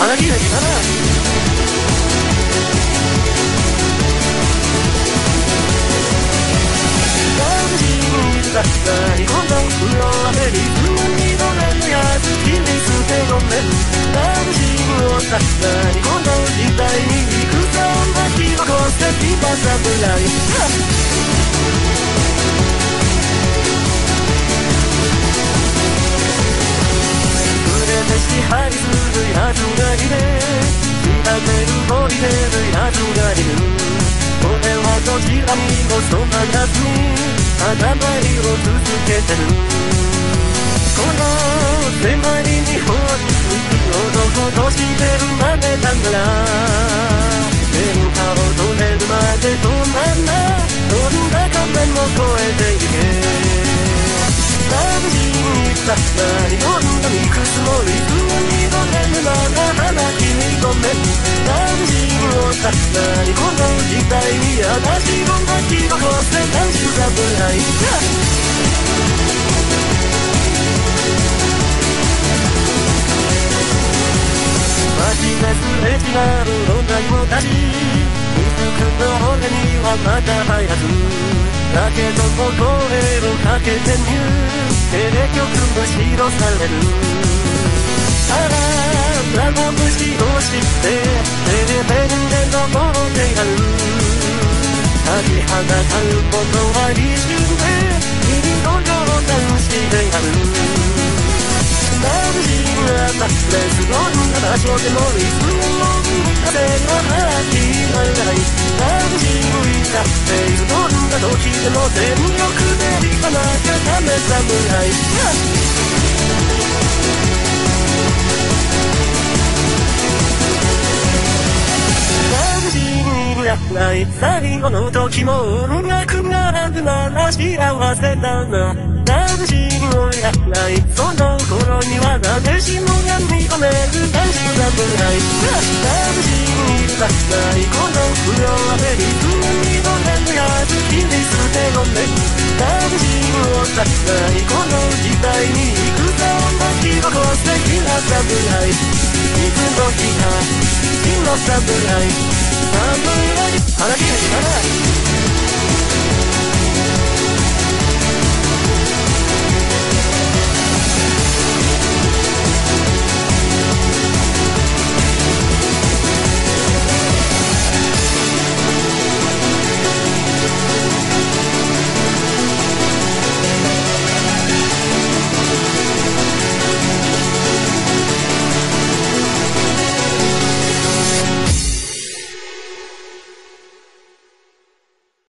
腹切れたな。だったりこの風呂雨に不安に乗れるやつ切り捨てごめんラブシーンをだったりこの時代に戦を巻き起こして今侍触れて支配するやつがいて調べる動いてるやつがいる俺はどちらにもそばかずに頭色を続けてるこの狭い日本男としてるまでだから電波を止めるまで止まんなどんな壁も越えていけ眩しいさ何どんなにくつもり不安に乗れるまだ花君ごめん眩しいさ何この時代に私を巻き起こせ男子侍街ですれ違う女子たち未熟な俺にはまだ早くだけども声をかけてみるテレ局むしろされるあら生虫を知ってテレペンで登ってやる立ちはだかることは一瞬で君の冗談してやる眩しいなったレスどんな場所でもいつも風の吐きながら眩しいなっているどんな時でも全力で立派なきゃダメ侍ない最後の時も音楽があるなら幸せだな眩しいもやないその頃には誰しもが認める男子侍眩しいだないこの不良は目に不安に乗れるやつ切り捨てごめん眩しいだないこの時代に戦を巻き起こしてきな侍いつの日か真の侍侍腹切れたな